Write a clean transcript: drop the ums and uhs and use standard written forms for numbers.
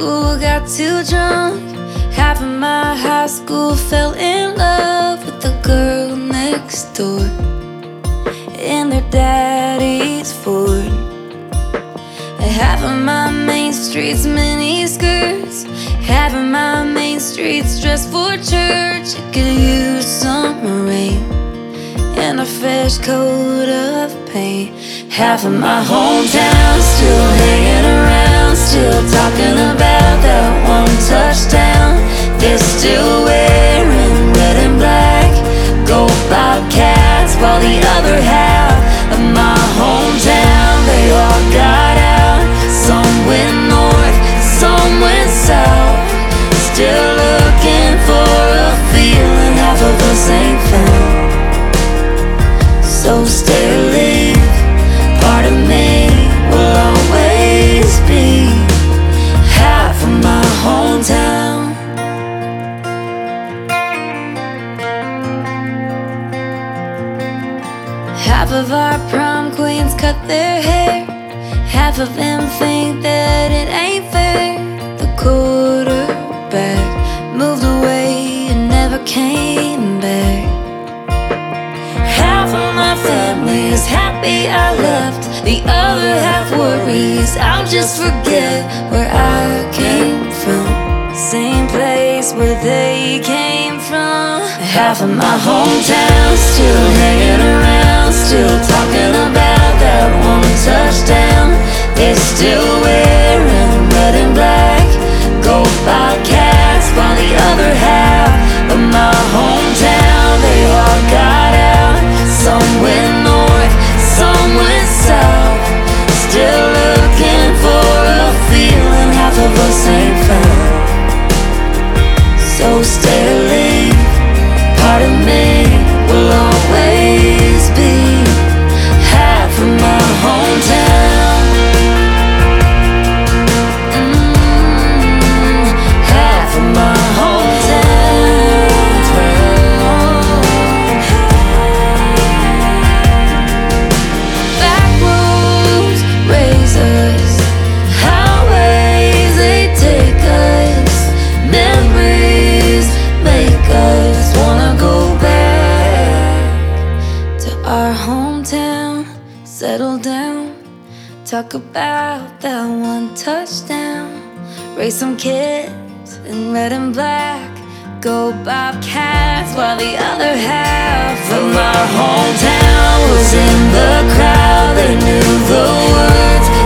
school got too drunk. Half of my high school fell in love with the girl next door in their daddy's Ford. Half of my main street's mini skirts. Half of my main street's dressed for church. It could use some rain and a fresh coat of paint. Half of my hometown still hanging around, still talking about that one touchdown. They're still wearing red and black, go Bobcats, while the other half of my hometown, they all got out. Some went north, some went south, still looking for a feeling half of us ain't found. So stay or leave, part of me will always be half of my hometown. Half of our prom queens cut their hair. Half of them think that it ain't fair. The quarterback moved away and never came back. Half of my family is happy I left, the other half worries I'll just forget where I came from, same place where they came from. Half of my hometown still hanging around, still talking about that one touchdown. They're still wearing red and black, go Bobcats, while the other half of my hometown, they all got out. Some went north, some went south, still looking for a feeling half of us ain't found. So stay or leave, part of me will always be half of my hometown. Half of my hometown. Back roads raise us, highways they take us, memories make us wanna go back to our hometown, settle down, talk about that one touchdown, raise some kids in red and black, go Bobcats, while the other half of my hometown was in the crowd. They knew the words